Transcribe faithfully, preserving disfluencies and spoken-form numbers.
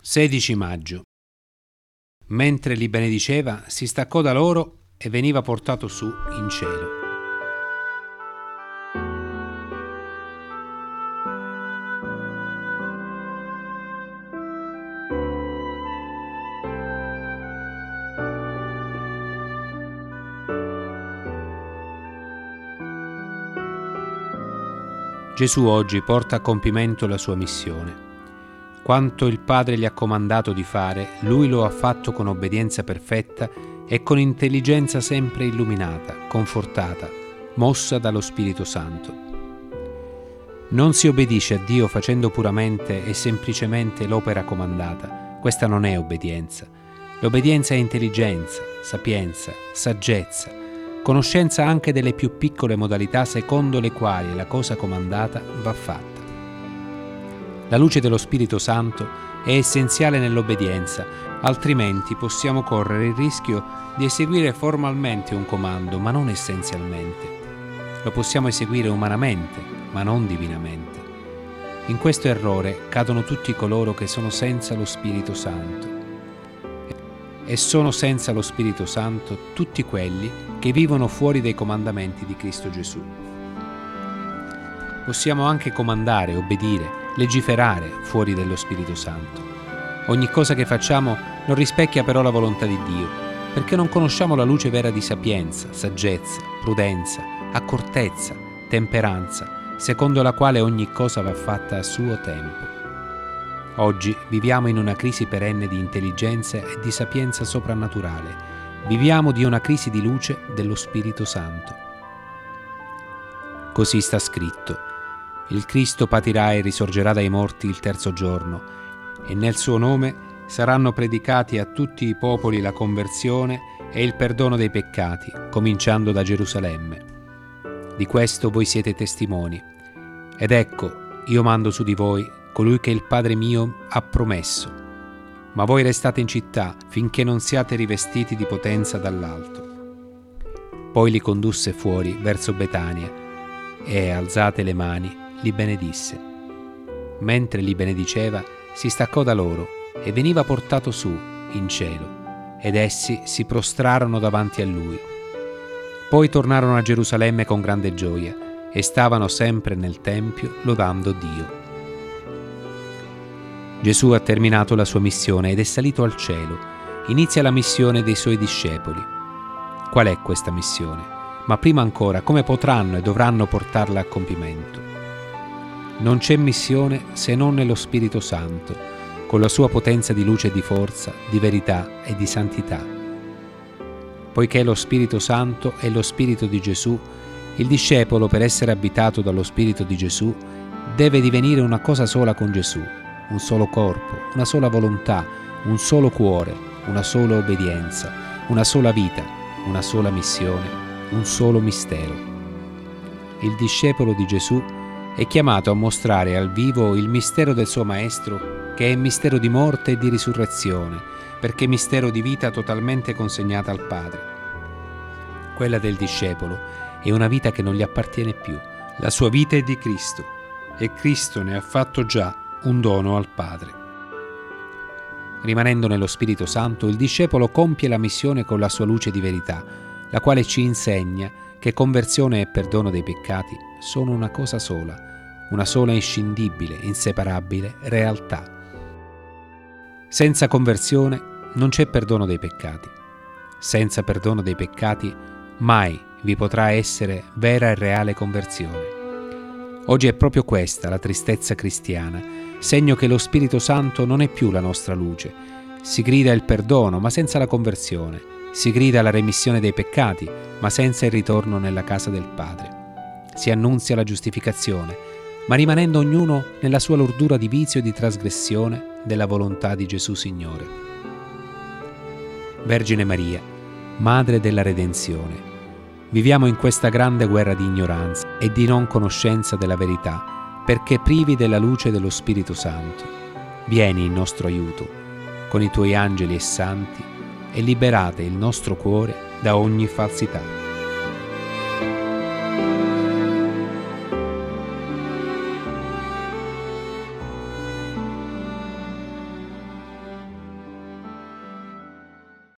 sedici maggio. Mentre li benediceva, si staccò da loro e veniva portato su in cielo. Gesù oggi porta a compimento la sua missione. Quanto il Padre gli ha comandato di fare, Lui lo ha fatto con obbedienza perfetta e con intelligenza sempre illuminata, confortata, mossa dallo Spirito Santo. Non si obbedisce a Dio facendo puramente e semplicemente l'opera comandata. Questa non è obbedienza. L'obbedienza è intelligenza, sapienza, saggezza, conoscenza anche delle più piccole modalità secondo le quali la cosa comandata va fatta. La luce dello Spirito Santo è essenziale nell'obbedienza, altrimenti possiamo correre il rischio di eseguire formalmente un comando, ma non essenzialmente. Lo possiamo eseguire umanamente, ma non divinamente. In questo errore cadono tutti coloro che sono senza lo Spirito Santo. E sono senza lo Spirito Santo tutti quelli che vivono fuori dai comandamenti di Cristo Gesù. Possiamo anche comandare, obbedire, legiferare fuori dello Spirito Santo. Ogni cosa che facciamo non rispecchia però la volontà di Dio, perché non conosciamo la luce vera di sapienza, saggezza, prudenza, accortezza, temperanza, secondo la quale ogni cosa va fatta a suo tempo. Oggi viviamo in una crisi perenne di intelligenza e di sapienza soprannaturale. Viviamo di una crisi di luce dello Spirito Santo. Così sta scritto: il Cristo patirà e risorgerà dai morti il terzo giorno, e nel suo nome saranno predicati a tutti i popoli la conversione e il perdono dei peccati, cominciando da Gerusalemme. Di questo voi siete testimoni. Ed ecco, io mando su di voi colui che il Padre mio ha promesso. Ma voi restate in città finché non siate rivestiti di potenza dall'alto. Poi li condusse fuori verso Betania e, alzate le mani, li benedisse. Mentre li benediceva, si staccò da loro e veniva portato su in cielo, ed essi si prostrarono davanti a lui. Poi tornarono a Gerusalemme con grande gioia e stavano sempre nel Tempio lodando Dio. Gesù ha terminato la sua missione ed è salito al cielo. Inizia la missione dei suoi discepoli. Qual è questa missione? Ma prima ancora, come potranno e dovranno portarla a compimento? Non c'è missione se non nello Spirito Santo, con la sua potenza di luce e di forza, di verità e di santità. Poiché lo Spirito Santo è lo Spirito di Gesù, il discepolo, per essere abitato dallo Spirito di Gesù, deve divenire una cosa sola con Gesù, un solo corpo, una sola volontà, un solo cuore, una sola obbedienza, una sola vita, una sola missione, un solo mistero. Il discepolo di Gesù è chiamato a mostrare al vivo il mistero del suo Maestro, che è mistero di morte e di risurrezione, perché è mistero di vita totalmente consegnata al Padre. Quella del discepolo è una vita che non gli appartiene più. La sua vita è di Cristo, e Cristo ne ha fatto già un dono al Padre. Rimanendo nello Spirito Santo, il discepolo compie la missione con la sua luce di verità, la quale ci insegna che conversione e perdono dei peccati sono una cosa sola, una sola inscindibile, inseparabile realtà. Senza conversione non c'è perdono dei peccati. Senza perdono dei peccati mai vi potrà essere vera e reale conversione. Oggi è proprio questa la tristezza cristiana, segno che lo Spirito Santo non è più la nostra luce. Si grida il perdono, ma senza la conversione. Si grida la remissione dei peccati, ma senza il ritorno nella casa del Padre. Si annunzia la giustificazione, ma rimanendo ognuno nella sua lordura di vizio e di trasgressione della volontà di Gesù Signore. Vergine Maria, Madre della Redenzione, viviamo in questa grande guerra di ignoranza e di non conoscenza della verità, perché privi della luce dello Spirito Santo. Vieni in nostro aiuto, con i tuoi angeli e santi, e liberate il nostro cuore da ogni falsità.